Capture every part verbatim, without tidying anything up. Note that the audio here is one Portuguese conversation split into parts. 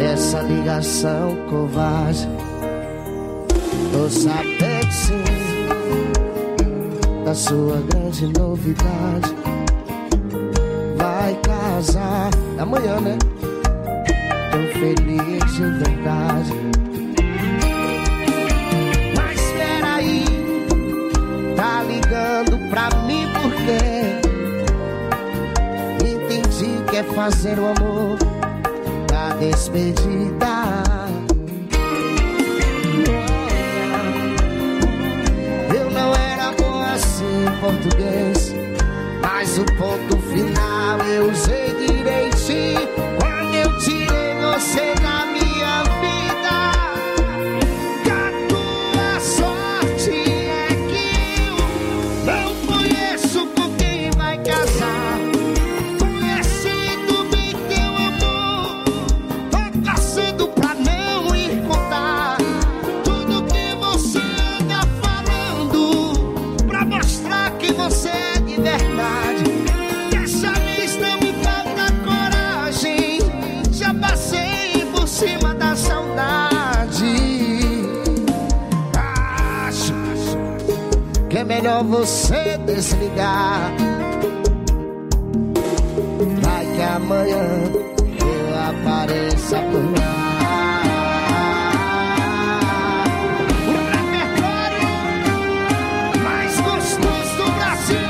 essa ligação covarde. Tô sabendo sim da sua grande novidade. Vai casar amanhã, né? Tô feliz de verdade. Mas peraí, tá ligando pra mim por quê? Entendi que é fazer o amor da despedida. Eu não era bom assim em português, mas o ponto final eu usei direitinho quando eu tirei você da minha vida. E a tua sorte é que eu não conheço com quem vai casar. Conhecido bem teu amor, tô caçando pra não ir contar tudo que você anda falando, pra mostrar que você é de verdade. Dessa vez não me falta coragem, já passei por cima da saudade. Acho que é melhor você desligar. Vai que amanhã eu apareça por lá. O repertório mais gostoso do Brasil.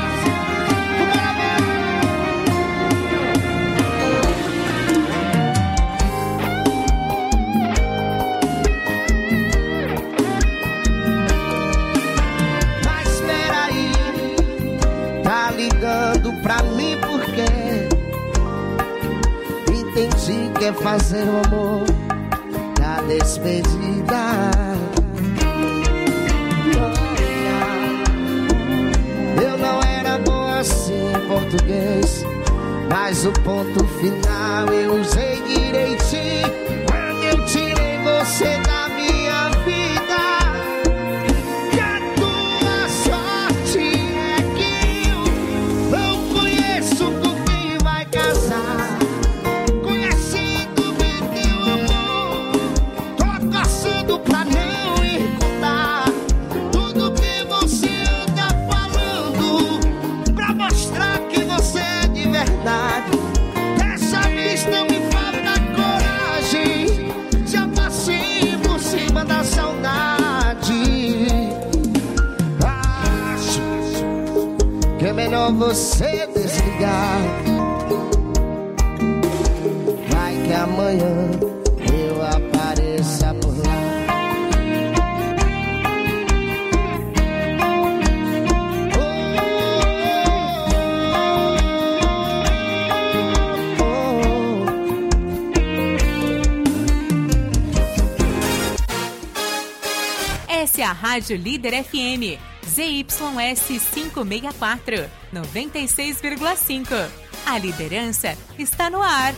Mas peraí, tá ligando pra mim por quê? Entendi que é fazer o amor da despedida. Eu não era bom assim em português, mas o ponto final eu usei direitinho quando eu tirei você da minha vida. E a tua sorte é que eu não conheço com quem vai casar. Conhecido bem teu amor, tô caçando pra não ir contar tudo que você anda falando, pra mostrar que você é de verdade. Dessa vez não me falta coragem, já passei por cima da saudade. Acho que é melhor você desligar. Vai que amanhã eu apareça por lá. Oh, oh, oh. Essa é a Rádio Líder F M, Z Y S quinhentos e sessenta e quatro, noventa e seis vírgula cinco. A liderança está no ar.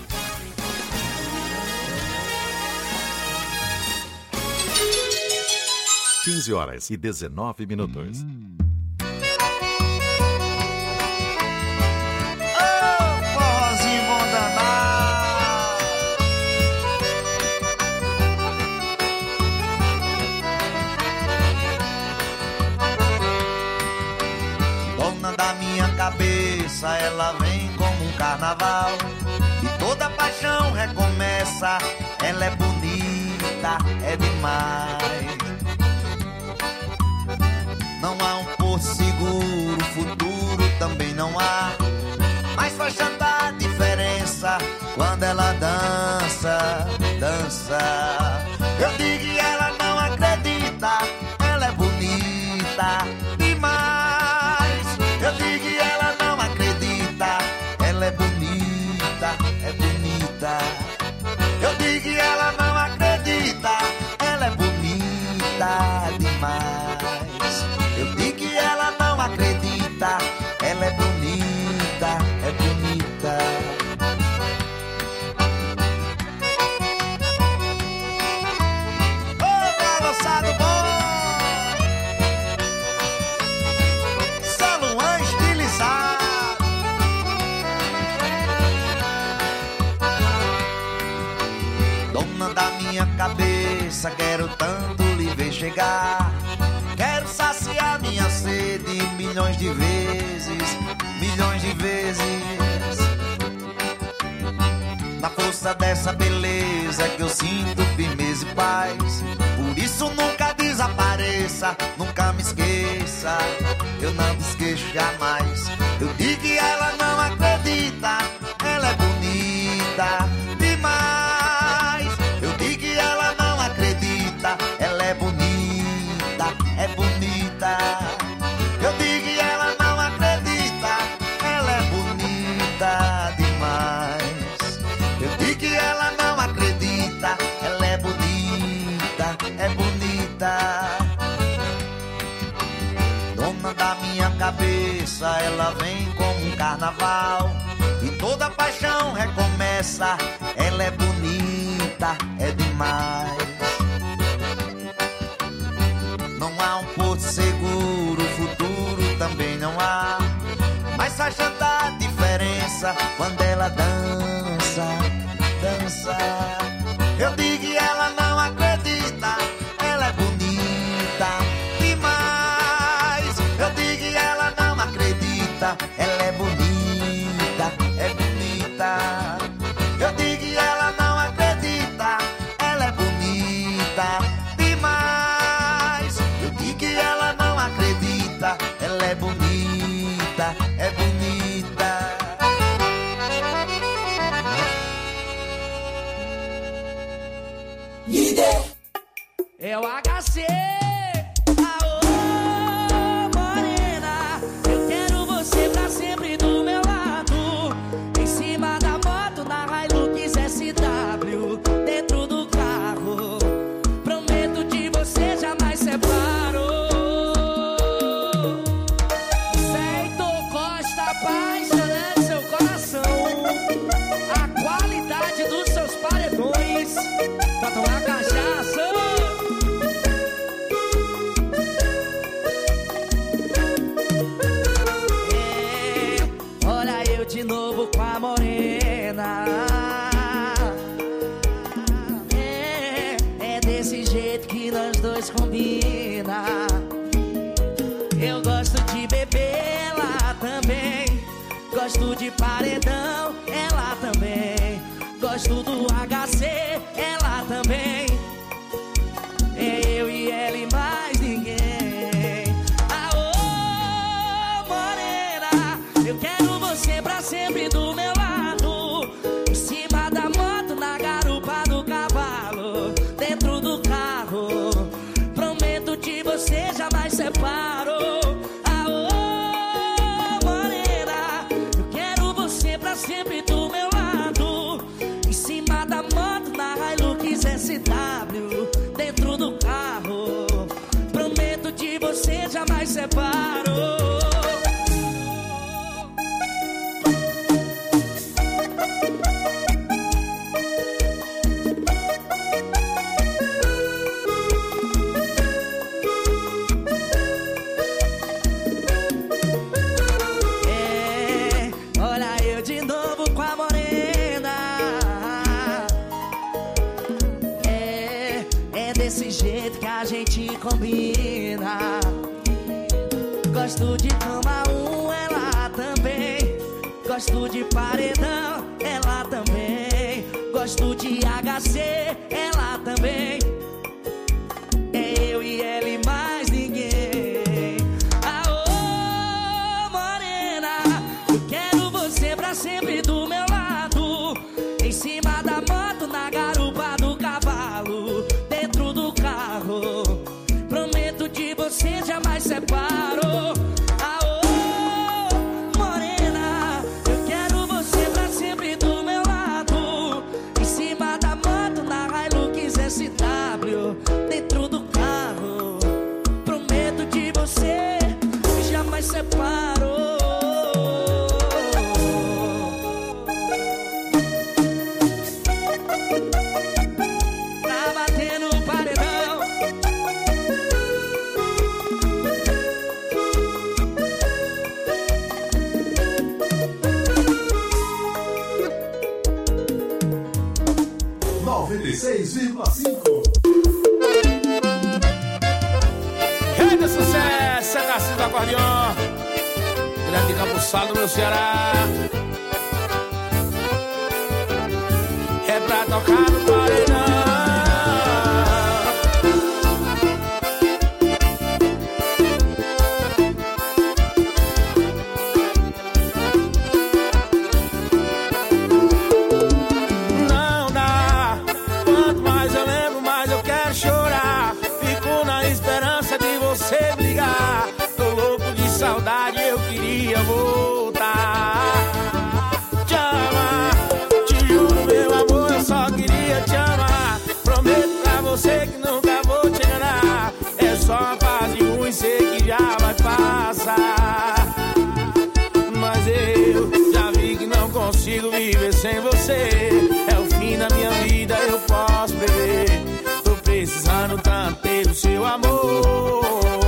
quinze horas e dezenove minutos. Hum. Oh, forrozinho bom danado. Dona da minha cabeça, ela vem como um carnaval, e toda paixão recomeça. Ela é bonita, é demais. Não há um porto seguro, futuro também não há, mas faz tanta diferença quando ela dança, dança. Eu digo e ela não acredita, ela é bonita demais. Eu digo e ela não acredita, ela é bonita, é bonita. Eu digo e ela não acredita, ela é bonita demais. Eu digo que ela não acredita, ela é bonita, é bonita. Dona da minha cabeça, quero tanto lhe ver chegar. Quero saciar minha sede milhões de vezes, milhões de vezes. Na força dessa beleza que eu sinto firmeza e paz. Por isso nunca desapareça, nunca me esqueça. Eu não me esqueço jamais. Eu digo que ela não acredita, ela é bonita demais. Eu digo que ela não acredita, ela é bonita, é bonita. Eu digo que ela não acredita, ela é bonita demais. Eu digo que ela não acredita, ela é bonita, é bonita. Dona da minha cabeça, ela vem como um carnaval e toda paixão recomeça. Ela é bonita, é demais. Não há um porto seguro, futuro também não há, mas faz tanta diferença quando ela dança, dança. Eu digo que ela não acredita, ela é bonita demais. Eu digo que ela não acredita, ela é bonita, é bonita. Eu digo que ela não acredita, ela é bonita demais. Eu digo que ela não acredita, ela é bonita, é bonita. É o H C. Aô, morena, eu quero você pra sempre do meu lado. Em cima da moto, na Hilux S W, dentro do carro. Prometo de você jamais separo. Feito Costa, apaixonando seu coração. A qualidade dos seus paredões pra tomar cachaça. De novo com a morena. É, é desse jeito que nós dois combina. Eu gosto de beber, ela também. Gosto de paredão, ela também. Gosto do H C, ela também. É eu e ela e mais ninguém. Aô, morena, eu quero você pra sempre do meu lado. Em cima da moto, na garupa do cavalo, dentro do carro. Prometo de você jamais separo. Aô, morena, eu quero você pra sempre do meu lado. Em cima da moto, na Hilux S W, dentro do carro. Prometo de você jamais separo. Desse jeito que a gente combina. Gosto de cama um, ela também. Gosto de paredão, ela também. Gosto de H C, ela também. É eu e ela e mais ninguém. Aô, morena, eu quero você pra sempre do meu lado. Em cima da moto, na garupa do cavalo, dentro do carro. Prometo de você jamais separo. Aô, morena, eu quero você pra sempre do meu lado. Em cima da moto, na Hilux S W. noventa e seis vírgula cinco. Rei do sucesso, é Narciso do Acordeon. Grande Cambuçado, meu Ceará. É pra tocar no paredão. Não dá. Quanto mais eu lembro, mais eu quero chorar. Fico na esperança de você brigar. Tô louco de saudade, eu queria voltar. Te amar, te juro, meu amor, eu só queria te amar. Prometo pra você que nunca vou te enganar. É só uma fase ruim, sei que já vai passar. Mas eu já vi que não consigo viver sem você. É o fim da minha vida, eu posso beber. Tô precisando tanto ter o seu amor.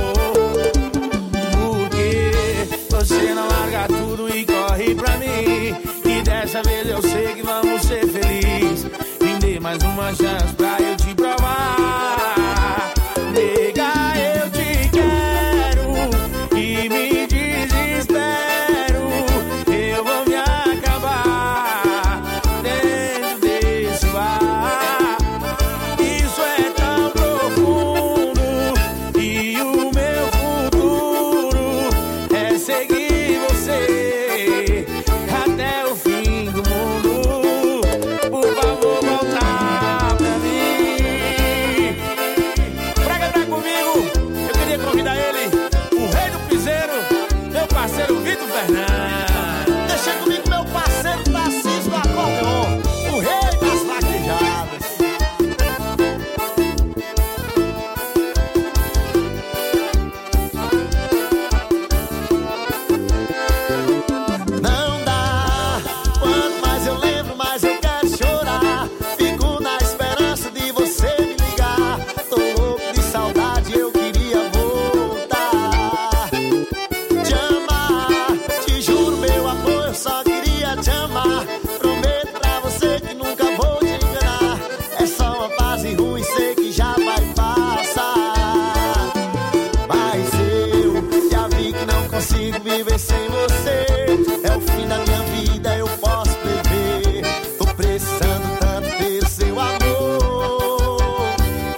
Você não larga tudo e corre pra mim. E dessa vez eu sei que vamos ser felizes. Me dê mais uma chance pra eu te provar. Nega, eu te quero e me desespero. Eu vou me acabar dentro desse bar. Isso é tão profundo e o meu futuro é seguir você até o fim do mundo. Por favor, voltar pra mim. Pra cantar comigo, eu queria convidar ele, o rei do piseiro, meu parceiro Vitor Fernandes. Deixa comigo meu parceiro Narciso do Acordeon, o rei das vaquejadas. Não dá. Quanto mais eu lembro, mais eu quero chorar. Fico na esperança de você me ligar. Tô louco de saudade, eu queria voltar. Te amar, te juro, meu amor, eu só queria te amar. Prometo pra você que nunca vou te enganar. É só uma fase ruim, sei que já vai passar. Mas eu já vi que não consigo viver sem você. É o fim da minha vida, eu posso beber. Tô precisando tanto ter o seu amor.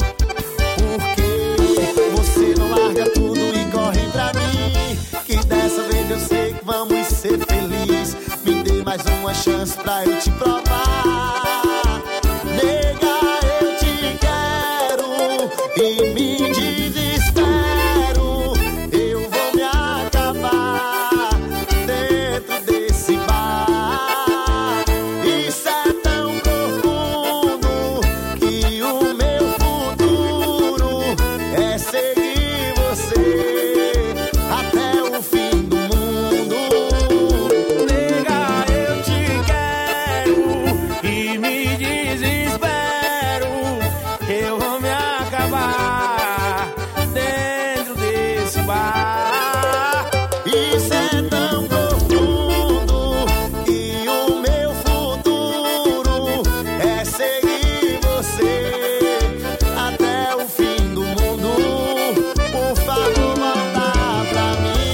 Porque você não larga tudo e corre pra mim. Que dessa vez eu sei que vamos ser felizes. Me dê mais uma chance pra eu te provar. Nega, eu te quero e me desespero. Eu vou me acabar dentro desse bar. Isso é tão profundo que o meu futuro é seguir você até o fim do mundo. Nega, eu te quero e me desespero. Eu vou me acabar dentro desse bar. Isso é tão profundo que o meu futuro é seguir você até o fim do mundo. Por favor, volta pra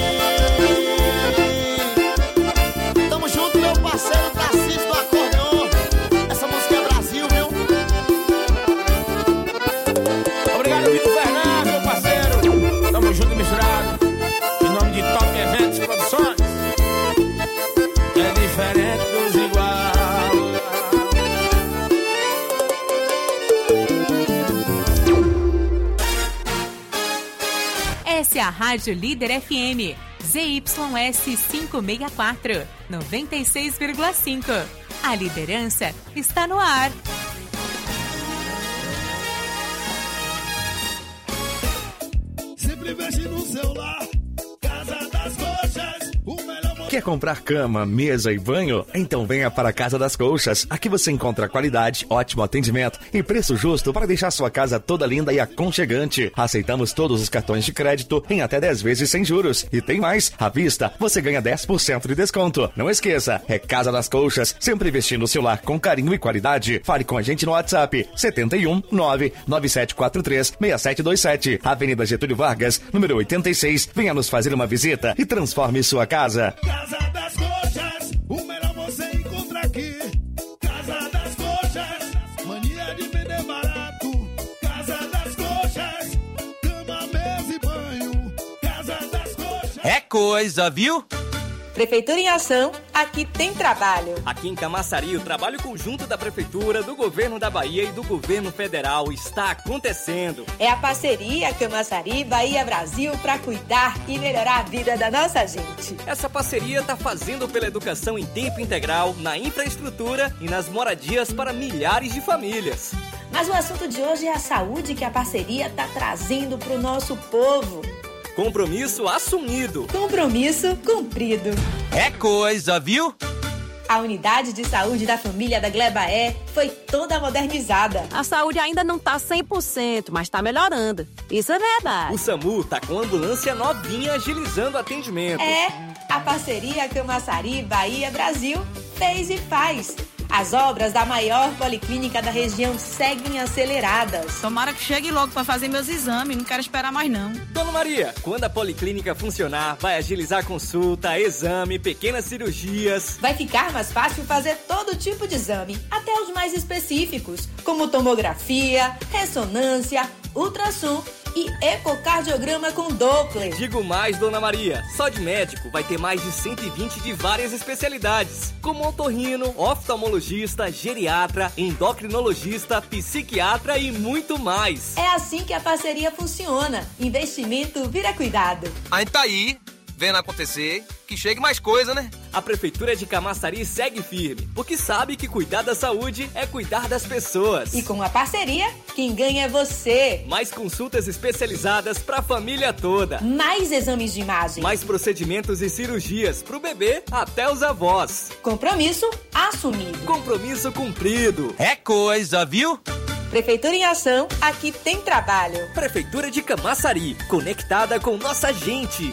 mim. Tamo junto, meu parceiro Narciso do Acordeon. Essa música é Brasil, viu? Obrigado, Vitor Fernandes, meu parceiro. Tamo junto e misturado. Em nome de Top Eventos Produções. É diferente dos igual. Essa é a Rádio Líder F M, Z Y S quinhentos e sessenta e quatro, noventa e seis vírgula cinco. A liderança está no ar. Sempre investe no celular. Casa das Coxas, o melhor modelo. Quer comprar cama, mesa e banho? Então venha para a Casa das Colchas. Aqui você encontra qualidade, ótimo atendimento e preço justo para deixar sua casa toda linda e aconchegante. Aceitamos todos os cartões de crédito em até dez vezes sem juros. E tem mais, à vista você ganha dez por cento de desconto. Não esqueça, é Casa das Colchas, sempre vestindo o seu lar com carinho e qualidade. Fale com a gente no WhatsApp setenta e um, nove nove sete quatro três, seis sete dois sete, Avenida Getúlio Vargas, número oitenta e seis. Venha nos fazer uma visita e transforme sua casa. Casa das Coxas, o melhor você encontra aqui. Casa das Coxas, mania de vender barato. Casa das Coxas, cama, mesa e banho. Casa das Coxas. É coisa, viu? Prefeitura em Ação, aqui tem trabalho. Aqui em Camaçari, o trabalho conjunto da Prefeitura, do Governo da Bahia e do Governo Federal está acontecendo. É a parceria Camaçari Bahia Brasil para cuidar e melhorar a vida da nossa gente. Essa parceria está fazendo pela educação em tempo integral, na infraestrutura e nas moradias para milhares de famílias. Mas o assunto de hoje é a saúde que a parceria está trazendo para o nosso povo. Compromisso assumido. Compromisso cumprido. É coisa, viu? A unidade de saúde da família da Glebaé foi toda modernizada. A saúde ainda não está cem por cento, mas está melhorando. Isso é verdade. O SAMU está com ambulância novinha agilizando o atendimento. É, a parceria Camaçari Bahia Brasil fez e faz. As obras da maior policlínica da região seguem aceleradas. Tomara que chegue logo para fazer meus exames, não quero esperar mais não. Dona Maria, quando a policlínica funcionar, vai agilizar consulta, exame, pequenas cirurgias. Vai ficar mais fácil fazer todo tipo de exame, até os mais específicos, como tomografia, ressonância, ultrassom e ecocardiograma com Doppler. Digo mais, Dona Maria, só de médico vai ter mais de cento e vinte de várias especialidades, como otorrino, oftalmologista, geriatra, endocrinologista, psiquiatra e muito mais. É assim que a parceria funciona. Investimento vira cuidado. A gente tá aí, vendo acontecer, que chegue mais coisa, né? A Prefeitura de Camaçari segue firme, porque sabe que cuidar da saúde é cuidar das pessoas. E com a parceria, quem ganha é você. Mais consultas especializadas pra família toda. Mais exames de imagem. Mais procedimentos e cirurgias pro bebê até os avós. Compromisso assumido. Compromisso cumprido. É coisa, viu? Prefeitura em Ação, aqui tem trabalho. Prefeitura de Camaçari, conectada com nossa gente.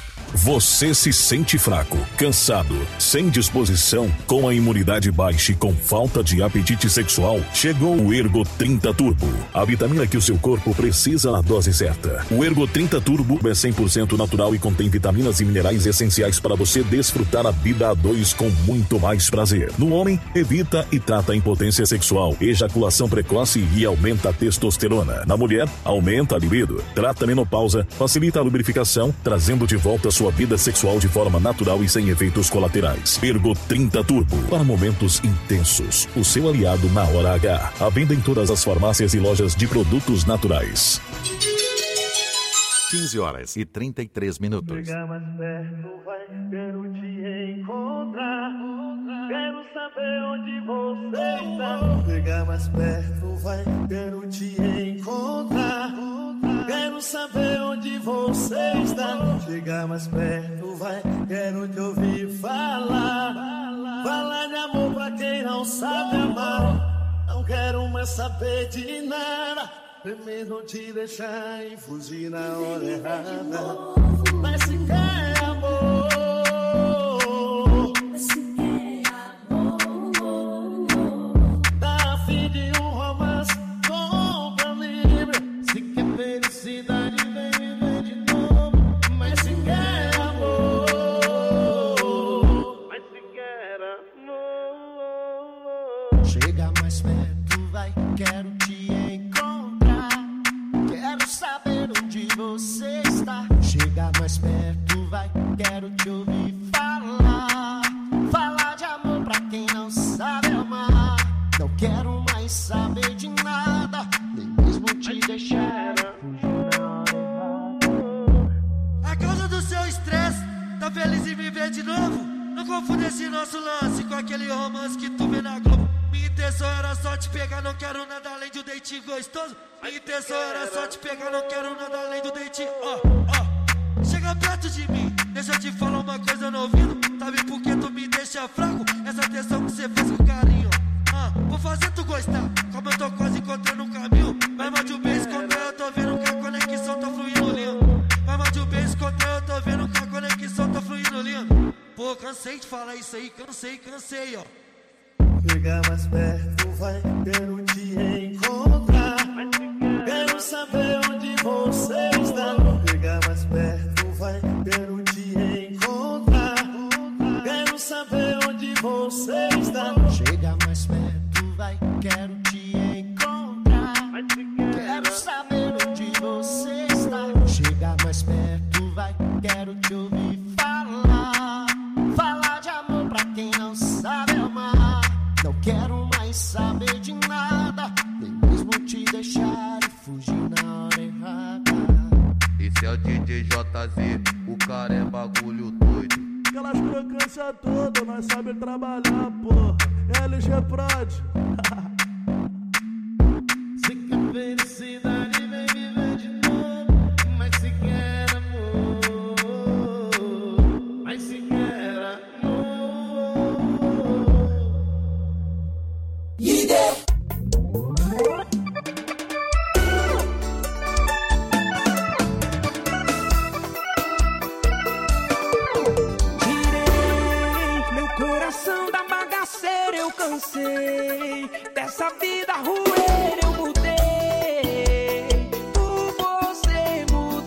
Você se sente fraco, cansado, sem disposição, com a imunidade baixa e com falta de apetite sexual? Chegou o Ergo trinta Turbo, a vitamina que o seu corpo precisa na dose certa. O Ergo trinta Turbo é cem por cento natural e contém vitaminas e minerais essenciais para você desfrutar a vida a dois com muito mais prazer. No homem, evita e trata a impotência sexual, ejaculação precoce e aumenta a testosterona. Na mulher, aumenta a libido, trata a menopausa, facilita a lubrificação, trazendo de volta a sua vida sexual de forma natural e sem efeitos colaterais. Ergo trinta Turbo, para momentos intensos. O seu aliado na hora H. À venda em todas as farmácias e lojas de produtos naturais. quinze horas e trinta e três minutos. Chega mais perto, vai, quero te encontrar. Quero saber onde você está. Chega mais perto, vai, quero te encontrar. Quero saber onde você está. Chega mais perto, vai, quero te ouvir falar. Falar de amor pra quem não sabe amar. Não quero mais saber de nada. Primeiro te deixar e fugir na hora errada. Mas se quer amor, se quer amor, tá a fim de um romance, compra livre. Se quer felicidade, vem viver de novo. Mas se quer amor, mas se quer amor. Chega mais perto, vai, quero te encontrar. Quero saber onde você está. Chega mais perto, vai, quero te ouvir falar. Falar de amor pra quem não sabe amar. Não quero mais saber de nada, nem mesmo te deixar fugir na hora. A causa do seu estresse, tá feliz em viver de novo? Não confunda esse nosso lance com aquele romance que tu vê na Globo. Minha intenção era só te pegar, não quero nada além de um date gostoso. Minha intenção era só te pegar, não quero nada além do date. Ó, oh, ó, oh. Chega perto de mim, Deixa eu te falar uma coisa no ouvido. Sabe por que tu me deixa fraco? Essa atenção que você faz com carinho. Ah, vou fazer tu gostar. Como eu tô quase encontrando um caminho. Vai mais de um beijo contra eu tô vendo que a conexão tá fluindo lindo. Vai mais de um beijo contra eu tô vendo que a conexão tá fluindo lindo. Pô, cansei de falar isso aí, cansei, cansei, ó. Chega mais perto, vai, quero te encontrar. Quero saber onde você está. Chega mais perto, vai, quero te encontrar. Quero saber onde você está. Chega mais perto, vai, quero te encontrar. Quero saber onde você está. Chega mais perto, vai, quero te ouvir falar. Falar de amor pra quem não sabe amar. Não quero mais saber de nada, nem mesmo te deixar e fugir na hora errada. Esse é o D J J Z, o cara é bagulho doido. Aquelas crocâncias todas, nós sabe trabalhar, porra. L G Prod. Se quer felicidade, vem viver de novo. Mas se quer amor, mas se quer amor. Líder. Eu cansei dessa vida ruim, eu mudei, por você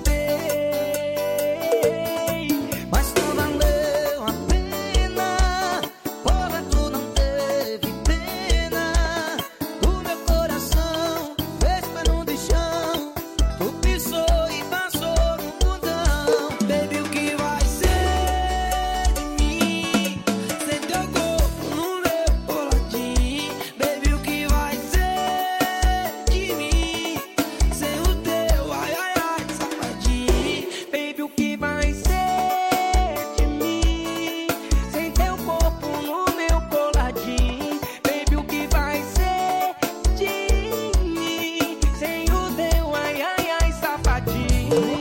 mudei, mas não valeu a pena, porra tu não teve pena, o meu coração fez pé no chão, tu pisou e passou no mundão, baby, o que vai ser de mim, sem teu corpo no meu coladinho, baby, o que vai ser de mim, sem o teu ai ai ai safadinho, baby, o que vai ser de mim, sem teu corpo no meu coladinho, baby, o que vai ser de mim, sem o teu ai ai ai safadinho.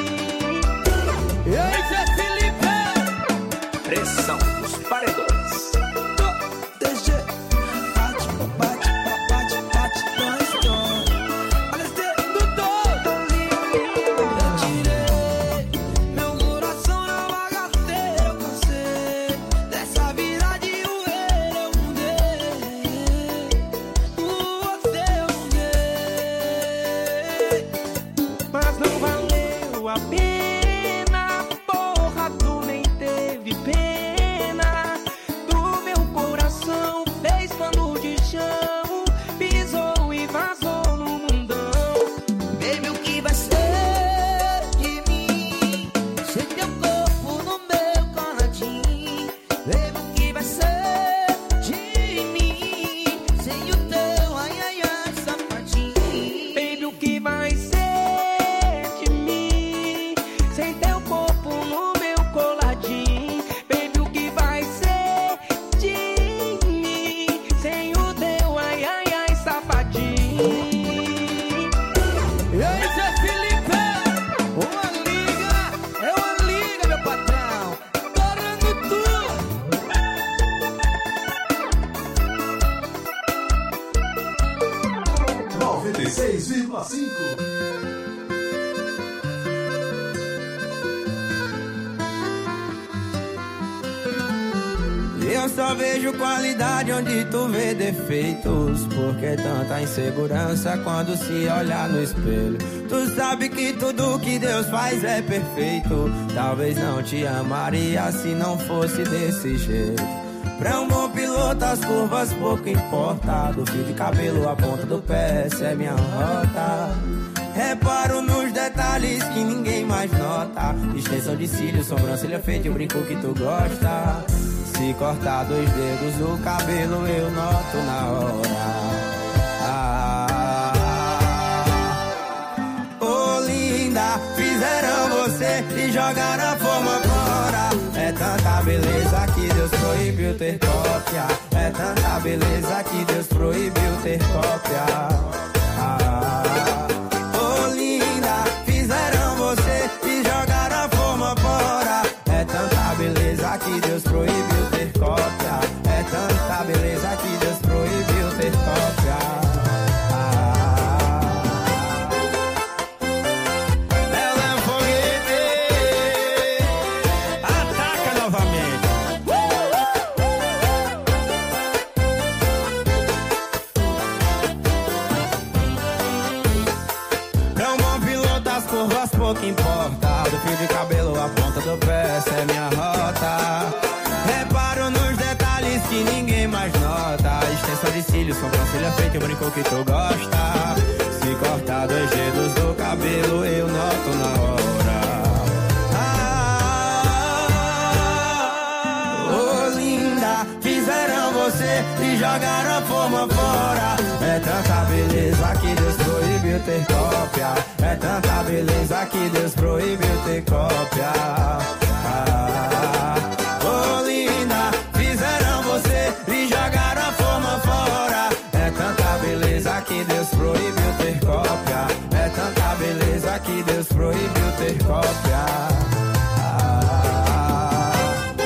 E aí, Zé Felipe? Pressão dos paredões. D J, bate, bate, bate, bate, dói, dói. Olha esse dedo todo lindo. Eu tirei meu coração na bagaceira, eu cansei dessa vida de rueira, eu mudei. Você eu mudei, mas não valeu a pena, porra, tu nem teve pena, do meu coração fez pano de chão, pisou e vazou no mundão, baby, o que vai ser de mim, sem teu corpo no meu coladinho, baby, o que vai ser de mim, sem o teu ai ai ai safadinho, baby, o que vai ser de mim, sem teu corpo no meu coladinho, baby, o que vai ser de mim, sem o teu ai ai ai safadinho. E aí, Zé Felipe? Uma liga, é uma liga, meu patrão, torando tudo. noventa e seis vírgula cinco. Eu só vejo qualidade onde tu vê defeitos. Por que tanta insegurança quando se olhar no espelho? Tu sabe que tudo que Deus faz é perfeito. Talvez não te amaria se não fosse desse jeito. Pra um bom piloto as curvas pouco importa. Do fio de cabelo à ponta do pé, essa é minha rota. Reparo nos detalhes que ninguém mais nota. Extensão de cílios, sobrancelha feita e o brinco que tu gosta. Se cortar dois dedos do cabelo eu noto na hora. Ah, oh linda, fizeram você e jogaram a forma fora. É tanta beleza que Deus proibiu ter cópia. É tanta beleza que Deus proibiu ter cópia. Ah, oh linda, fizeram você e jogaram a forma fora. É que importa. Do fio de cabelo à ponta do pé, essa é minha rota. Reparo nos detalhes que ninguém mais nota. Extensão de cílios, sobrancelha feita, o brinco que tu gosta. Se cortar dois dedos do cabelo, eu noto na hora. Ah, oh linda, fizeram você e jogaram a forma fora. É tanta beleza que Deus proibiu ter cópia. É tanta beleza que Deus proibiu ter cópia. Ah, oh linda, fizeram você e jogaram a forma fora. É tanta beleza que Deus proibiu ter cópia. É tanta beleza que Deus proibiu ter cópia. Ah,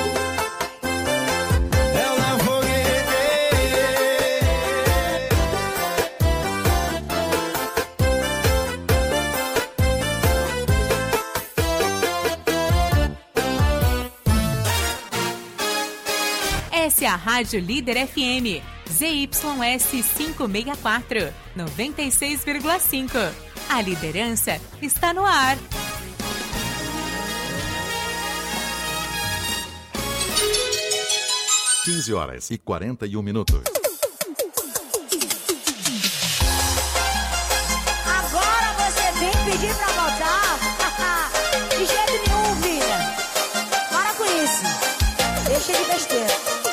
eu não Essa é a Rádio Líder F M, Z Y S quinhentos e sessenta e quatro, noventa e seis vírgula cinco. A liderança está no ar. quinze horas e quarenta e um minutos. Agora você vem pedir pra voltar? De jeito nenhum, filha. Para com isso. Deixa de besteira.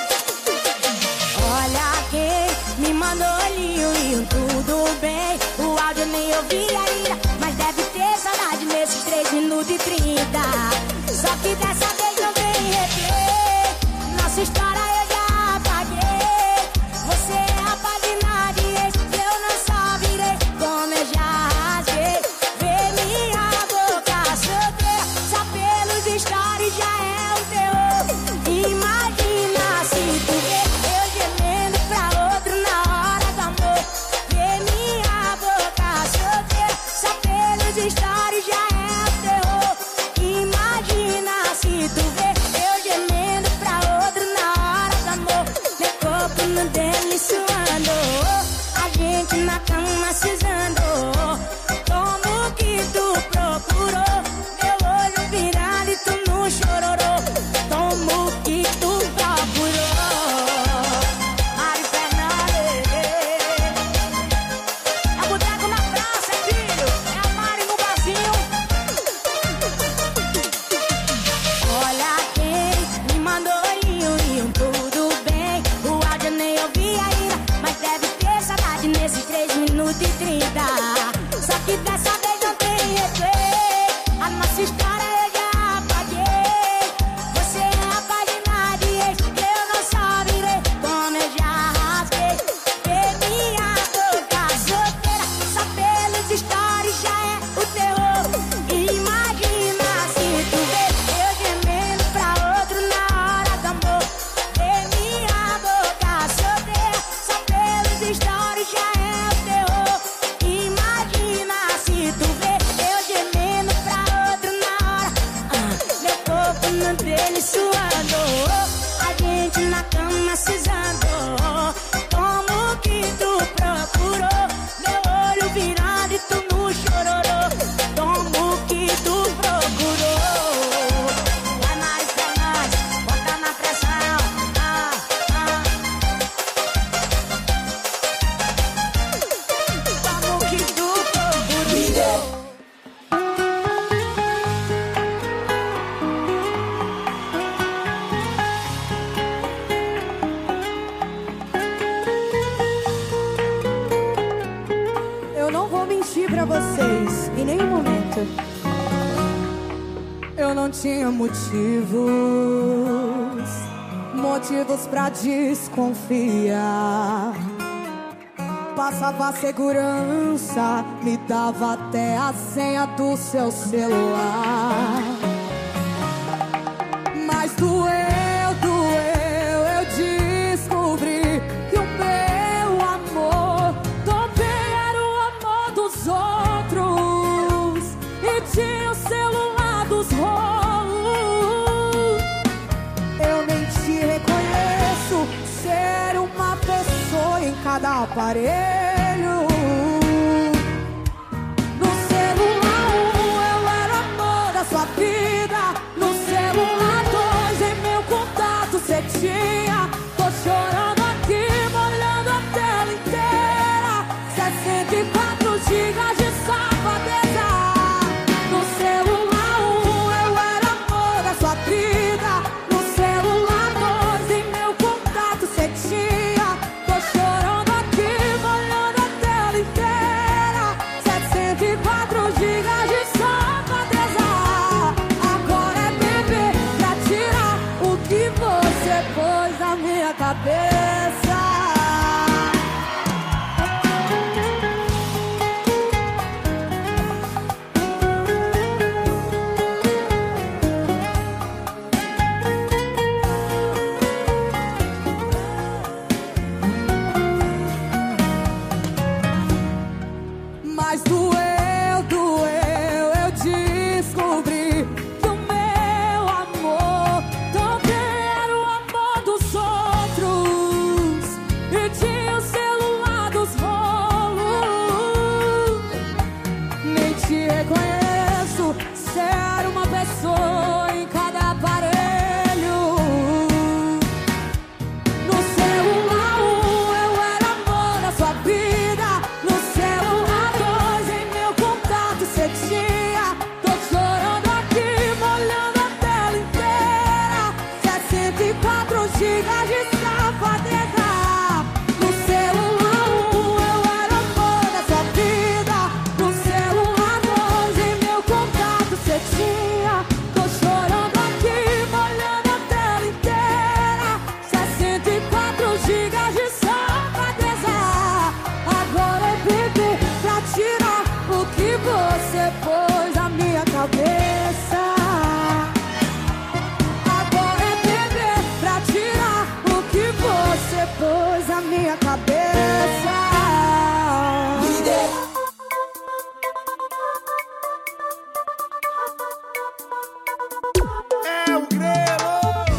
Olha quem me mandou olhinho e tudo bem. O áudio nem ouvi ainda, mas deve ter saudade nesses três minutos e trinta. Só que dessa vez não tem replay. Nossa história eu já apaguei. Você é a página de ex, eu não só virei como eu já rasguei. Vê minha boca solteira, só pelos stories já é um terror. Imagina se tu vê eu gemendo pra outro na hora do amor. Vê minha boca solteira, só pelos stories já é um terror. Imagina se tu vê eu gemendo pra outro na hora do amor. Meu corpo no dele suando, a gente na cama se usando. Como que tu procurou, meu olho virado e tu não chororou. Como que tu procurou, Mari Fernandes. É o boteco na praça, filho. É a Mari no barzinho. Olha quem me mandou olhinho e um tudo bem. O áudio nem ouvi ainda, mas deve ter saudade nesses três minutos e trinta. Só que dessa vez não tem replay. A nossa história eu já apaguei. Você é a página de ex, eu não só virei como eu já rasguei. Vê minha boca solteira, só pelos stories já é o terror. Imagina se tu vê eu gemendo pra outro na hora do amor. Vê minha boca solteira, só pelos stories já é o terror. Imagina se tu vê eu gemendo pra outro na hora. Ah, meu corpo no dele suando, a gente na cama se usando. Como que tu procurou, meu olho virado e tu não chororou. Como que tu procurou, vai Mari Fernandes, bota na pressão. Ah, ah. Como que tu procurou. Eu não vou mentir pra vocês em nenhum momento. Eu não tinha motivos, motivos pra desconfiar. Passava segurança, me dava até a senha do seu celular. Mas doeu, doeu, eu descobri que o meu amor também era o amor dos outros e tinha o celular dos rolos. Eu nem te reconheço, ser uma pessoa em cada aparelho. No celular um eu era e quatro gigas de safadeza. No celular um eu era amor da sua vida. No celular dois em meu contato cê tinha. Tô chorando aqui, molhando a tela inteira. Setecentos e quatro gigas de safadeza. Agora é beber pra tirar o que você pôs na minha cabeça. Mas doeu, doeu, eu descobri que o meu amor também era o amor dos outros. E tinha o celular dos rolos. Nem te reconheço, cê era uma pessoa em cada aparelho. No celular um eu era amor da sua vida. No celular dois em meu contato cê tinha. Tô chorando aqui, molhando a tela inteira. Setecentos e quatro gigas de safadeza. No celular um eu era amor da sua vida. No celular dois em meu contato cê tinha. Tô chorando aqui, molhando a tela inteira. Setecentos e quatro gigas de safadeza. Agora é beber pra tirar o que você pôs na minha cabeça. Agora é beber pra tirar o que você pôs na minha cabeça. É o Grelo.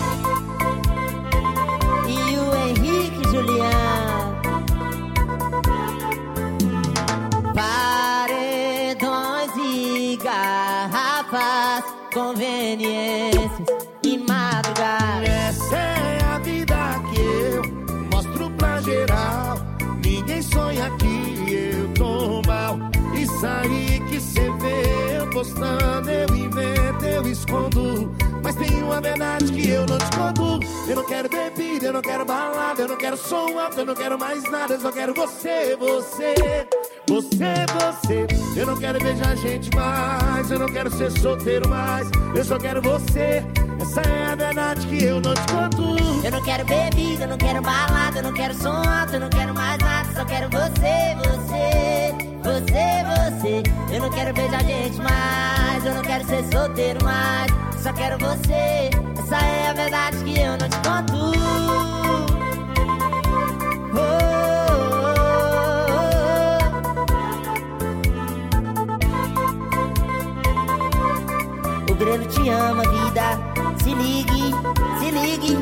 E o Henrique Juliano. Paredões e garrafas, conveniências e madrugada. Essa é a vida que eu mostro pra geral. Ninguém sonha que eu tô mal. Isso aí que cê vê eu postando, eu invento, eu escondo. Mas tem uma verdade que eu não te conto. Eu não quero bebida, eu não quero balada, eu não quero som alto, eu não quero mais nada. Eu só quero você, você, você, você. Eu não quero beijar gente mais, eu não quero ser solteiro mais. Eu só quero você, essa é a verdade que eu não te conto. Eu não quero bebida, eu não quero balada, eu não quero som alto, eu não quero mais nada. Só quero você, você, você, você. Eu não quero beijar gente mais, eu não quero ser solteiro mais. Só quero você, essa é a verdade que eu não te conto. Oh, oh, oh. O Grelo te ama, vida. Se ligue, se ligue.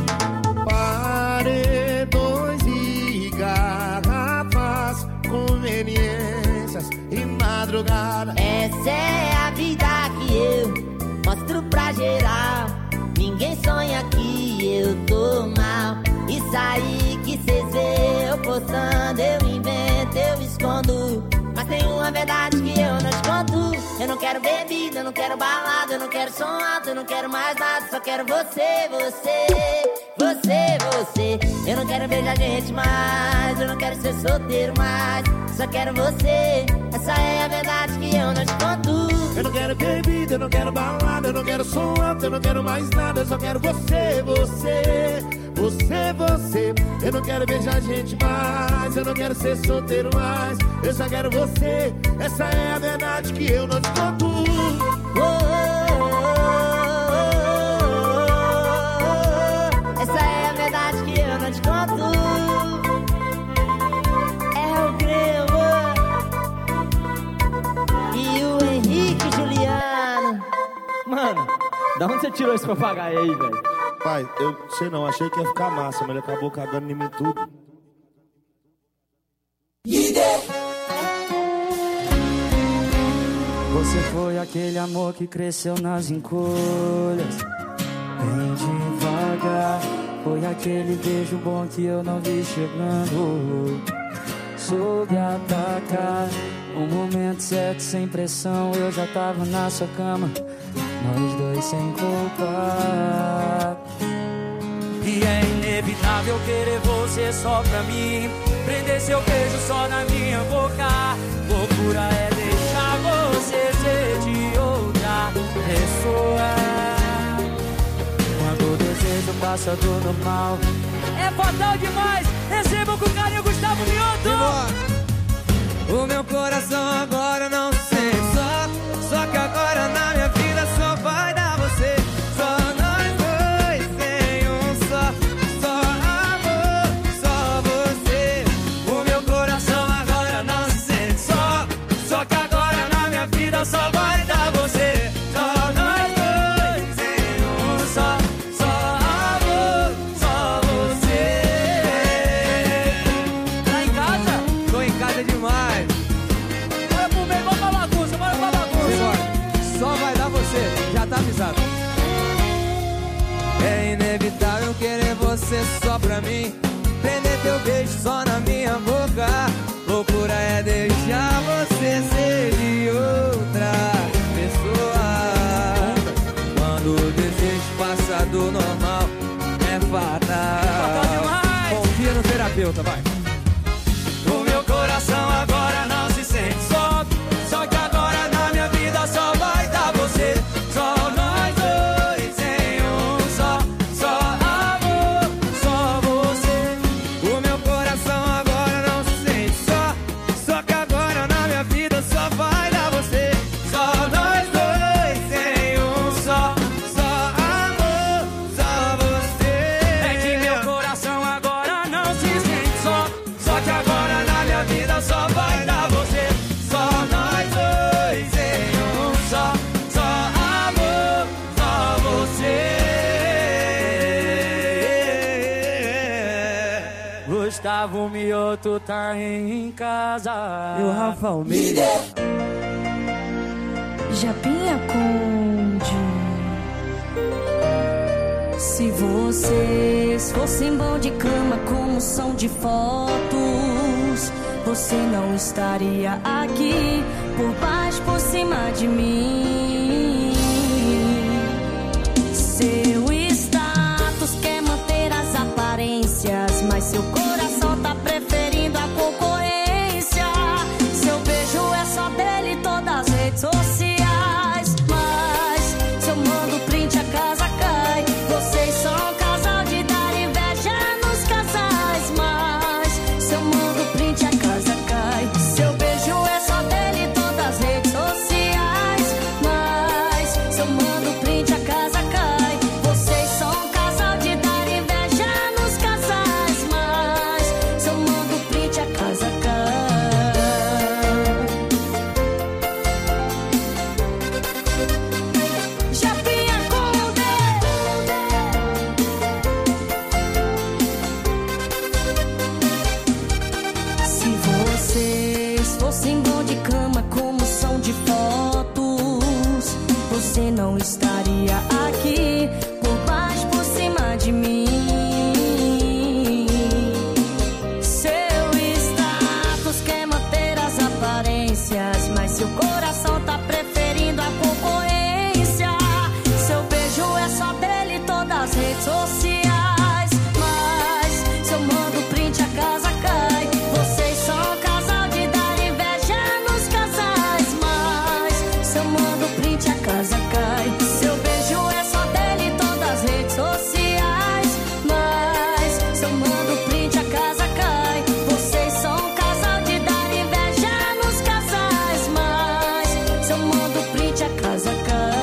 Paredões e garrafas, conveniências e madrugada. Essa é a vida que eu mostro pra geral. Ninguém sonha que eu tô mal. Isso aí que cês vê eu postando, eu invento, eu escondo. Mas tem uma verdade que eu não te conto. Eu não quero bebida, eu não quero balada, eu não quero som alto, eu não quero mais nada. Só quero você, você, você, você. Eu não quero beijar gente mais, eu não quero ser solteiro mais. Só quero você, essa é a verdade que eu não te conto. Eu não quero bebida, eu não quero balada, eu não quero som alto, eu não quero mais nada. Eu só quero você, você, você, você. Eu não quero beijar gente mais, eu não quero ser solteiro mais. Eu só quero você, essa é a verdade que eu não te conto. Oh, oh, oh, oh. Essa é a verdade que eu não te conto. É o Grelo e o Henrique Juliano. Mano, da onde você tirou esse papagaio aí, velho? Pai, eu sei não, achei que ia ficar massa, mas ele acabou cagando em mim tudo. Você foi aquele amor que cresceu nas encolhas, bem devagar. Foi aquele beijo bom que eu não vi chegando. soube atacar. No momento certo, sem pressão, eu já tava na sua cama, nós dois sem culpa. E é inevitável querer você só pra mim, prender seu beijo só na minha boca. Loucura é deixar você ser de outra pessoa. Quando o desejo passa do normal, é fatal demais. Recebam com carinho Gustavo Mioto. O meu coração agora não se sente só, só que agora na minha vida só vai dar você. Só nós dois em um só, só amor, só você. O meu coração agora não se sente só, só que agora na minha vida só vai dar você. Só nós dois em um só, só amor, só você. Tá em casa? Tô em casa demais. Bora pro meio, bora pra bagunça, bora pra bagunça. Só vai dar você, já tá avisado. É inevitável querer você só pra mim, prender teu beijo só na minha boca. Loucura é deixar você ser de outra pessoa. Quando o desejo passa do normal, é fatal. Confia no terapeuta, vai. O meu coração agora não se sente só, só que agora na minha vida só vai dar você. Só nós dois em um só, só amor, só você. O meu coração agora não se sente só, só que agora na minha vida só vai dar você. Só nós dois em um só, só amor, só você. É que meu coração agora não se sente só, só que agora na minha vida só vai dar você. Só nós dois em um só, só amor, só você. Gustavo Mioto tá em casa. E o Rafa Almeida. Japinha Conde. Se vocês fossem bom de cama como são de fotos, você não estaria aqui, por baixo, por cima de mim. Seu status quer manter as aparências, mas seu coração tá preferindo a concorrência. Seu beijo é só dele, todas as redes sociais, mas se eu mando print a casa cai. Vocês são um casal de dar inveja nos casais, mas se eu mando print a casa cai. Seu beijo é só dele, todas as redes sociais, mas se eu mando print a casa cai. Vocês são um casal de dar inveja nos casais, mas se eu mando print a casa cai. Japinha Conde. Se vocês fossem bom de cama como são de fotos, você não estaria aqui, por baixo, por cima de mim. Seu status quer manter as aparências, mas seu coração tá preferindo a concorrência. Seu beijo é só dele, todas as redes sociais, mas se eu mando print a casa cai. Vocês são um casal de dar inveja nos casais, mas se eu mando print a casa cai. Seu beijo é só dele, todas as redes sociais, mas se eu mando print a casa cai. Vocês são um casal de dar inveja nos casais, mas se eu mando print a casa cai.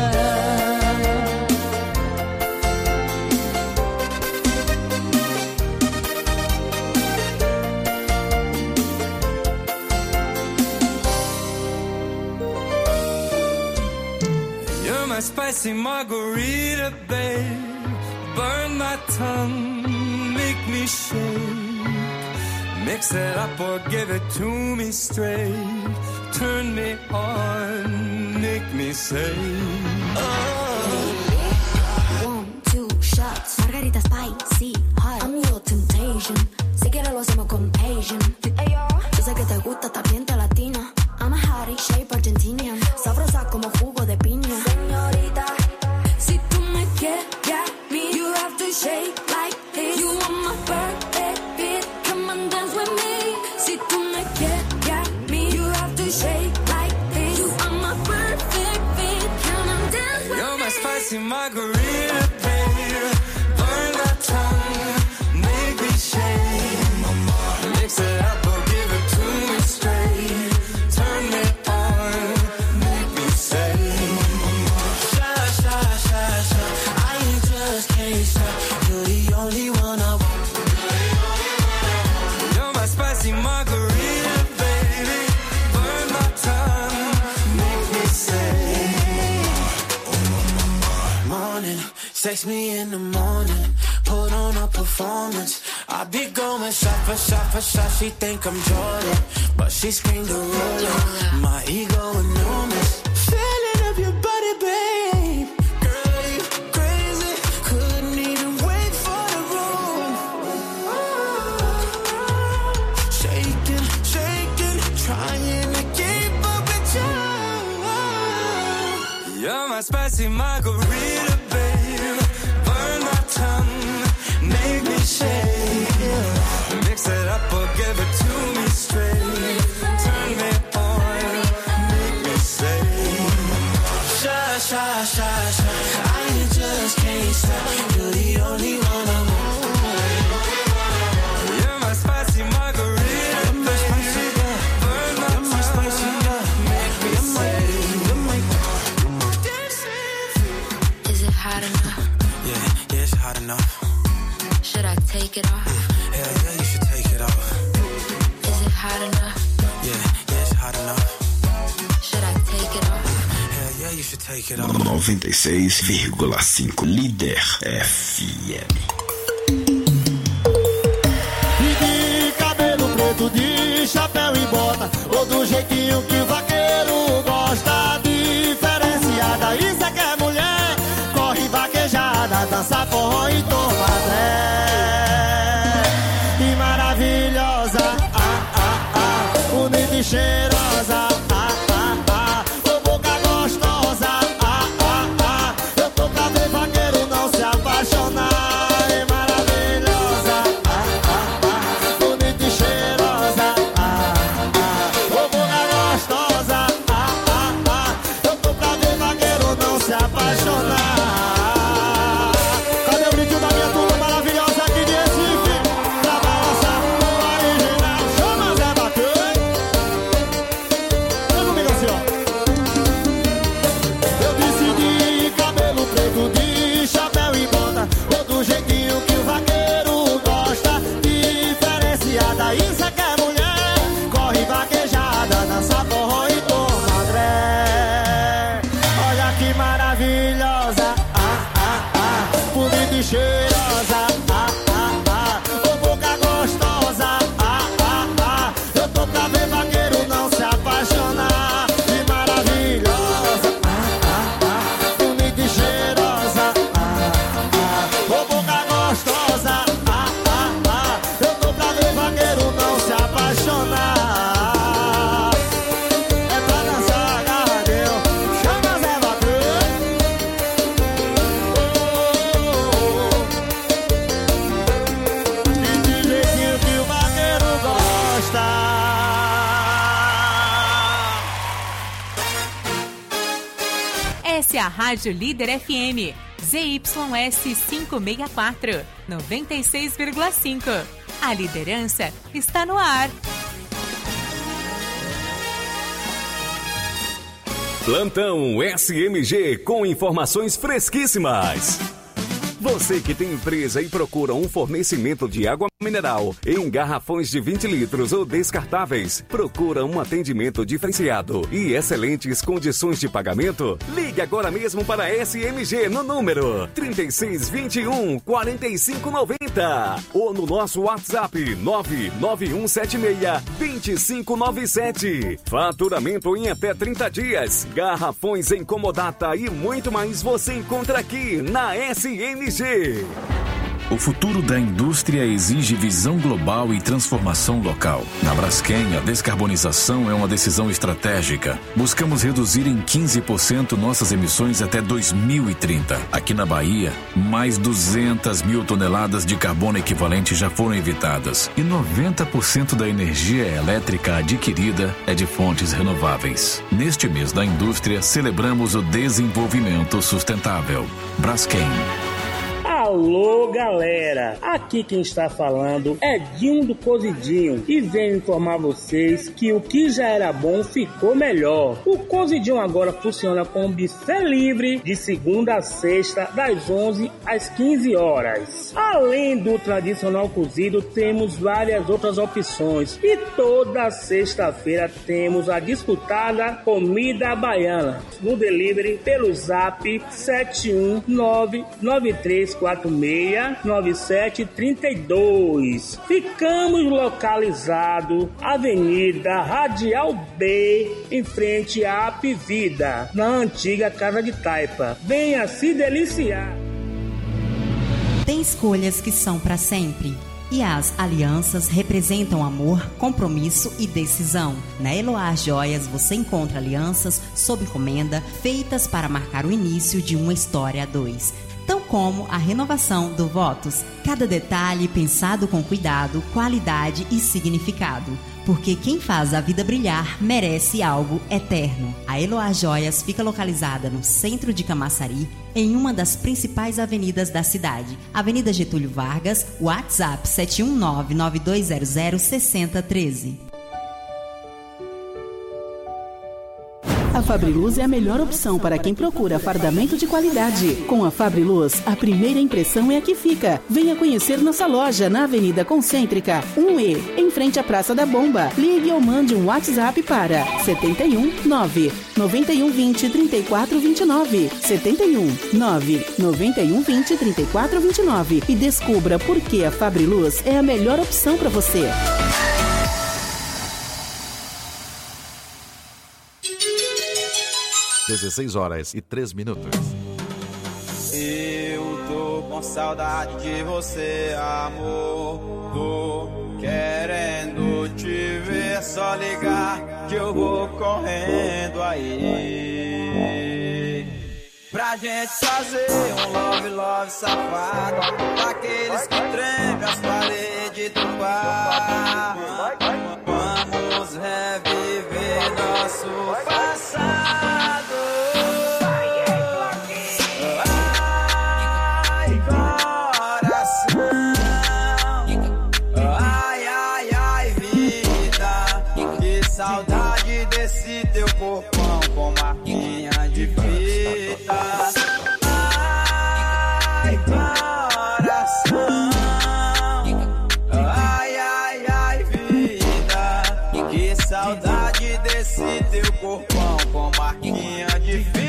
You're my spicy margarita, babe. Burn my tongue, make me shake. Mix it up or give it to me straight. Turn me on, make me say, oh. One, two shots, margarita spicy, hot. I'm your temptation. Si quieres lo hacemos contagion. Ayo. spicy margarita, baby. Burn that tongue, make me shake. Mix it up or give it to me straight. Turn me on, make me say. Shy, shy, shy, shy. I just can't stop. You're the only one I want. You're my spicy margarita, baby. Burn my tongue, make me say. Morning, text me in the morning. Put on a performance. I be going shot for shot for shot. She think I'm Jordan, but she screamed the roller. My ego enormous. Feeling of your body, babe. Girl, you crazy. Couldn't even wait for the room. Shaking, shaking, trying to keep up with you. You're my spicy margarita, babe. Burn my tongue, make me shake. Mix it up or give it to me straight. Turn me on, make me say. Shy, shy, shy, shy. I just can't stop. You're the only one I want. You're my spicy margarita, baby. Burn my tongue, make me say. Is it hot enough? Yeah, yeah, it's hot enough. Should I take it off? Hell yeah, you should take it off. Is it hot enough? Yeah, yeah, it's hot enough. Should I take it off? Hell yeah, you should take it off. noventa e seis vírgula cinco Líder F M. E de cabelo preto, de chapéu e bota, ou do jeitinho que o vaqueiro gosta. Diferenciada, isso é que é mulher. Corre vaquejada, dança forró e toma tré. E maravilhosa, ah, ah, ah, bonita e cheirosa, ah, ah, ah, ô boca gostosa, ah, ah, ah. Eu tô pra ver vaqueiro não se apaixonar. E maravilhosa, ah, ah, ah, bonita e cheirosa, ah, ah, ô boca gostosa, ah, ah, ah. Eu tô pra ver vaqueiro não se apaixonar. Cadê o brilho da minha turma maravilhosa aqui de Recife? Pra balançar o original, chama Zé Bacana. Vem comigo assim, ó. Eu disse de cabelo preto, de chapéu e bota, ou do jeitinho que o vaqueiro gosta. Diferenciada, isso é que é mulher. Corre vaquejada, dança forró e toma dré. Olha que maravilhosa, ah, ah, ah, bonita e cheirosa, ah, ah, ah, ô boca gostosa, ah, ah, ah. Eu tô pra ver vaqueiro não se apaixonar. Que maravilhosa, ah, ah, ah, bonita e cheirosa, ah, ah, ô boca gostosa, ah, ah, ah. Eu tô pra ver vaqueiro não se apaixonar. É pra dançar, agarradeu, chama Zé Bacana. E de jeitinho que o vaqueiro gosta. Essa é a Rádio Líder F M, Z Y S quinhentos e sessenta e quatro, noventa e seis vírgula cinco. A liderança está no ar. Plantão S M G com informações fresquíssimas. Você que tem empresa e procura um fornecimento de água mineral em garrafões de vinte litros ou descartáveis, procura um atendimento diferenciado e excelentes condições de pagamento? Ligue agora mesmo para a S M G no número trinta e seis, vinte e um, quarenta e cinco, noventa ou no nosso WhatsApp nove nove um sete seis, dois cinco nove sete. Faturamento em até trinta dias, garrafões em comodata e muito mais você encontra aqui na S M G. O futuro da indústria exige visão global e transformação local. Na Braskem, a descarbonização é uma decisão estratégica. Buscamos reduzir em quinze por cento nossas emissões até dois mil e trinta. Aqui na Bahia, mais duzentas mil toneladas de carbono equivalente já foram evitadas. E noventa por cento da energia elétrica adquirida é de fontes renováveis. Neste mês da indústria, celebramos o desenvolvimento sustentável. Braskem. Alô, galera! Aqui quem está falando é Dinho do Cozidinho e venho informar vocês que o que já era bom ficou melhor. O Cozidinho agora funciona com buffet livre de segunda a sexta, das onze às quinze horas. Além do tradicional cozido, temos várias outras opções e toda sexta-feira temos a disputada comida baiana no delivery pelo zap sete um nove nove três quatro seis nove sete três dois. Ficamos localizados Avenida Radial B, em frente à Apivida, na antiga Casa de Taipa. Venha se deliciar. Tem escolhas que são para sempre. E as alianças representam amor, compromisso e decisão. Na Eloá Joias você encontra alianças sob encomenda feitas para marcar o início de uma história a dois. Tão como a renovação do Votos. Cada detalhe pensado com cuidado, qualidade e significado. Porque quem faz a vida brilhar merece algo eterno. A Eloá Joias fica localizada no centro de Camaçari, em uma das principais avenidas da cidade. Avenida Getúlio Vargas, WhatsApp sete um nove nove dois zero zero seis zero um três. A Fabriluz é a melhor opção para quem procura fardamento de qualidade. Com a Fabriluz, a primeira impressão é a que fica. Venha conhecer nossa loja na Avenida Concêntrica, um E, em frente à Praça da Bomba. Ligue ou mande um WhatsApp para sete um nove nove um dois zero três quatro dois nove, sete um nove nove um dois zero três quatro dois nove e descubra por que a Fabriluz é a melhor opção para você. dezesseis horas e três minutos. Eu tô com saudade de você, amor. Tô querendo te ver, só ligar que eu vou correndo aí. Pra gente fazer um love, love safado, daqueles que tremem as paredes do bar. Vamos reviver nosso passado. Saudade desse teu corpão com marquinha de fita. Ai, coração. Ai, ai, ai, vida. Que saudade desse teu corpão com marquinha de fita.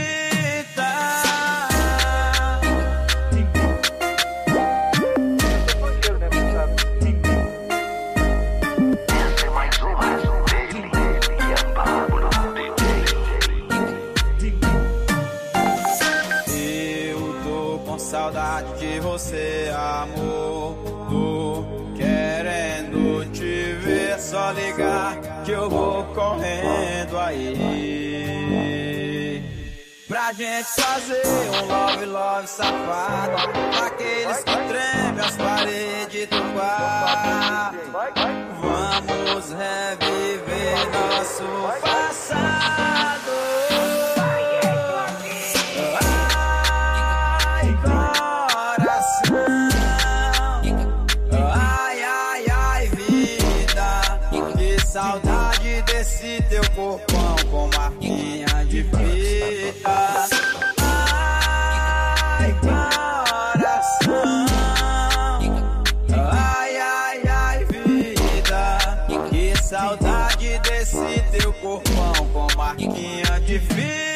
Saudade de você, amor. Tô querendo te ver, só ligar que eu vou correndo aí. Pra gente fazer um love, love safado, aqueles que tremem as paredes do bar. Vamos reviver nosso passado. Saudade desse teu corpão com marquinha de fita. Ai, coração. Ai, ai, ai, vida. Que saudade desse teu corpão com marquinha de fita.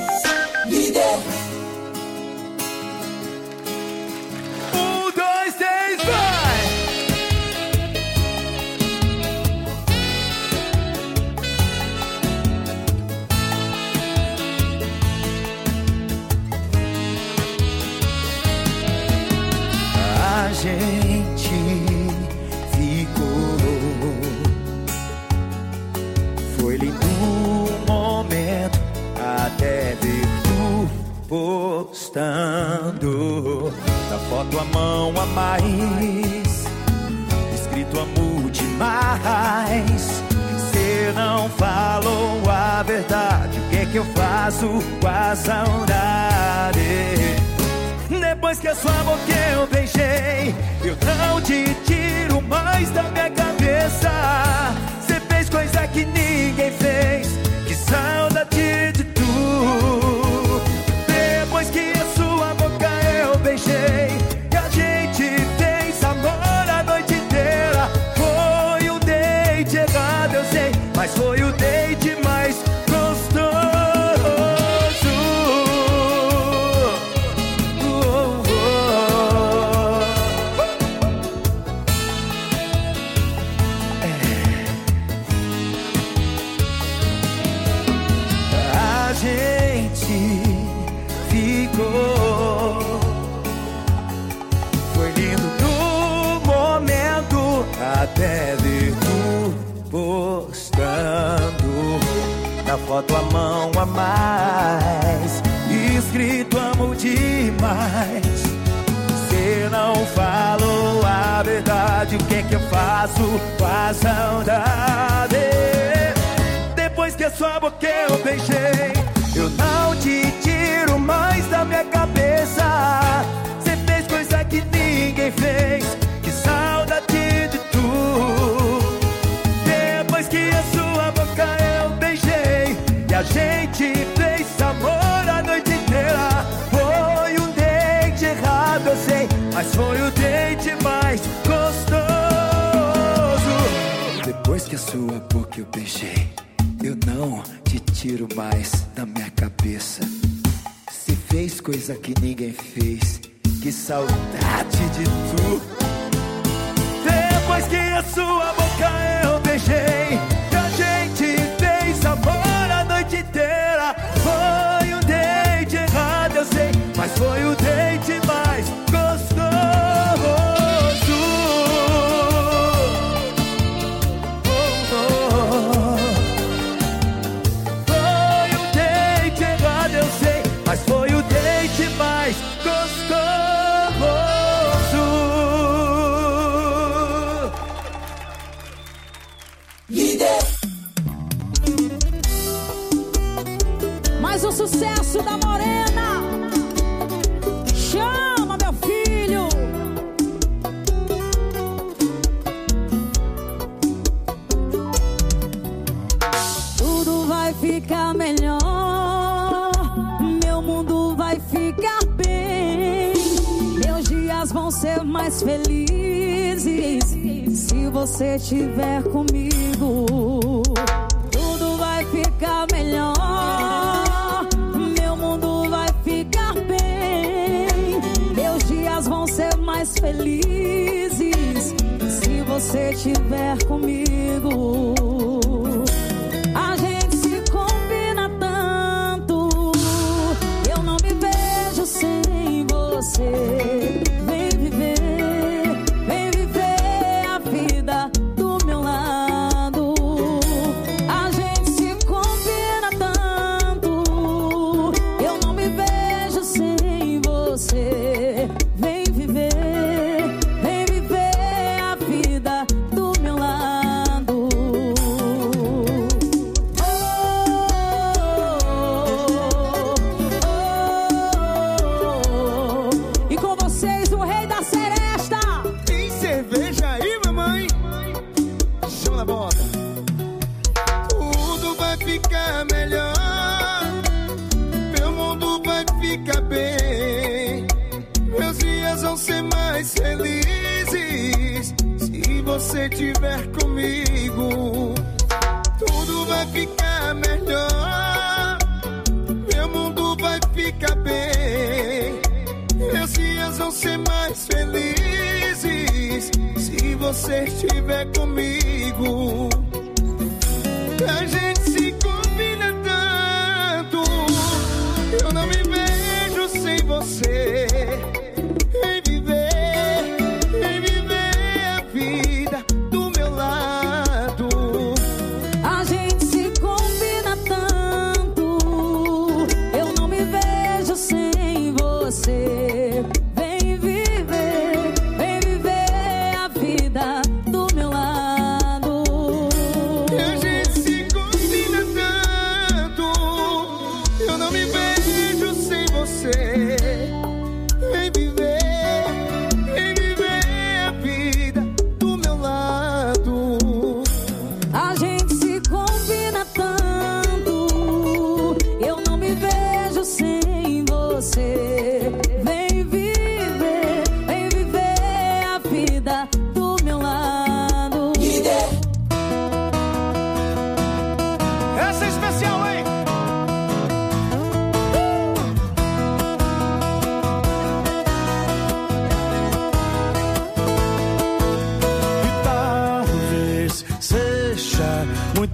Um, dois, três. postando na foto a mão a mais, escrito amo demais. Cê não falou a verdade, o que que eu faço com a saudade? Depois que a sua boca eu beijei, eu não te tiro mais da minha cabeça. Cê fez coisa que ninguém fez, que saudade de tu. Depois que a sua boca eu beijei, que a gente fez amor a noite inteira. Foi um date errado, eu sei, mas foi o date mais gostoso. Oh, oh. É. A gente ficou, foi lindo no momento, até ver tu postando na foto a mão a mais, escrito amo demais. Cê não falou a verdade, o que é que eu faço com a saudade? Depois que a sua boca eu beijei, eu não te tiro mais da minha cabeça. Cê fez coisa que ninguém fez, que saudade de tu. Depois que a sua boca eu beijei, e a gente fez amor a noite inteira. Foi um date errado, eu sei, mas foi o date mais gostoso. Depois que a sua boca eu beijei, eu não te tiro mais da minha cabeça. Você fez coisa que ninguém fez, que saudade de tu. Depois que a sua boca eu beijei, que a gente fez amor a noite inteira. Foi um date errado, eu sei, mas foi o date mais gostoso. Mas foi o date mais gostoso. Líder. Mais um sucesso da Morena. Chama, meu filho. Tudo vai ficar melhor. Vão ser mais felizes se você estiver comigo. Tudo vai ficar melhor, meu mundo vai ficar bem. Meus dias vão ser mais felizes se você estiver comigo. A gente se combina tanto, eu não me vejo sem você. Felizes se você estiver comigo. Tudo vai ficar melhor, meu mundo vai ficar bem. Meus dias vão ser mais felizes se você estiver comigo. A gente se combina tanto, eu não me vejo sem você. Sem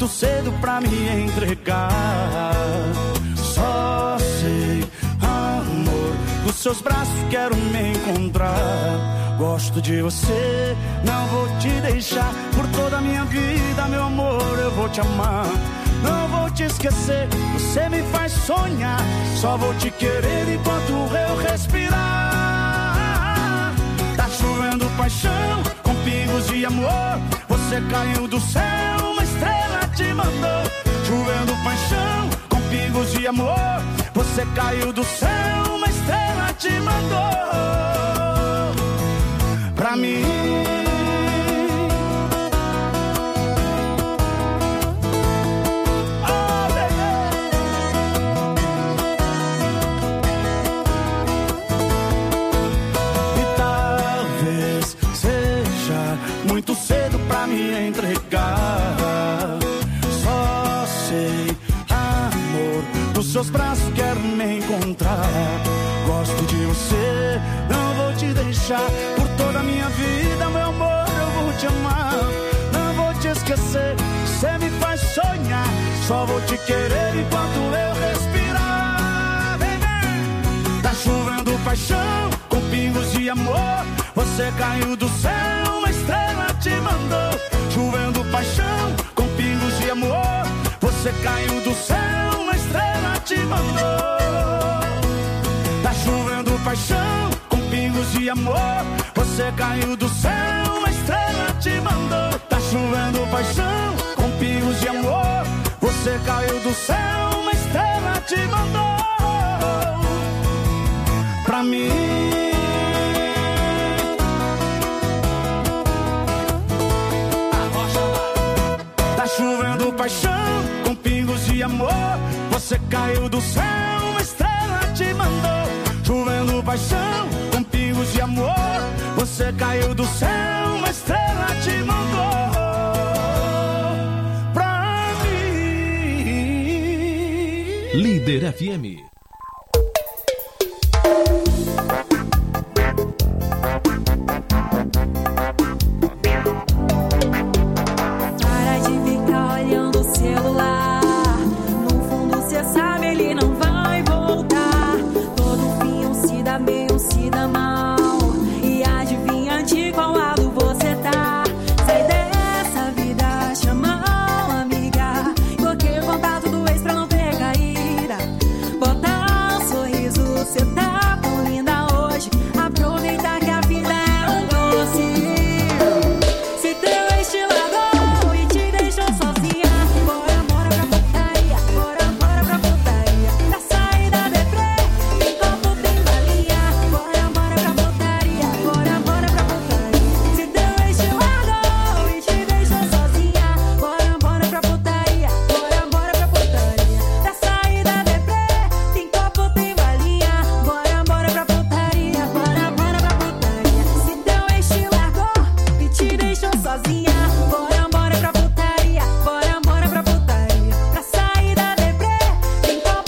muito cedo pra me entregar. Só sei, amor, dos seus braços quero me encontrar. Gosto de você, não vou te deixar. Por toda a minha vida, meu amor, eu vou te amar. Não vou te esquecer, você me faz sonhar. Só vou te querer enquanto eu respirar. Tá chovendo paixão, com pingos de amor. Você caiu do céu, uma estrela te mandou. Chovendo paixão, com pingos de amor. Você caiu do céu, uma estrela te mandou. Pra mim, muito cedo pra me entregar. Só sei, amor, dos seus braços quero me encontrar. Gosto de você, não vou te deixar. Por toda a minha vida, meu amor, eu vou te amar. Não vou te esquecer, você me faz sonhar. Só vou te querer enquanto eu respirar. Vem, vem. Tá chovendo paixão, com pingos de amor. Você caiu do céu, uma estrela te mandou. Chovendo paixão, com pingos de amor. Você caiu do céu, uma estrela te mandou. Tá chovendo paixão, com pingos de amor. Você caiu do céu, uma estrela te mandou. Tá chovendo paixão, com pingos de amor. Você caiu do céu, uma estrela te mandou. Pra mim, tá chovendo paixão, com pingos de amor. Você caiu do céu, uma estrela te mandou. Chovendo paixão, com pingos de amor. Você caiu do céu, uma estrela te mandou. Pra mim. Líder F M. Para de ficar olhando o celular. No fundo cê sabe ele não vai